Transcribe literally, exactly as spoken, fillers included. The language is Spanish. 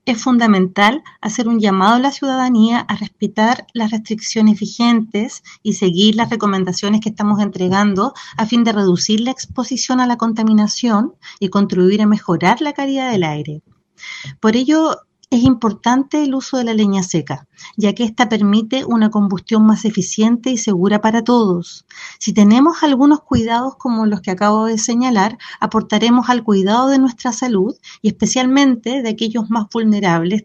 Es fundamental hacer un llamado a la ciudadanía a respetar las restricciones vigentes y seguir las recomendaciones que estamos entregando a fin de reducir la exposición a la contaminación y contribuir a mejorar la calidad del aire. Por ello, es importante el uso de la leña seca, ya que esta permite una combustión más eficiente y segura para todos. Si tenemos algunos cuidados como los que acabo de señalar, aportaremos al cuidado de nuestra salud y especialmente de aquellos más vulnerables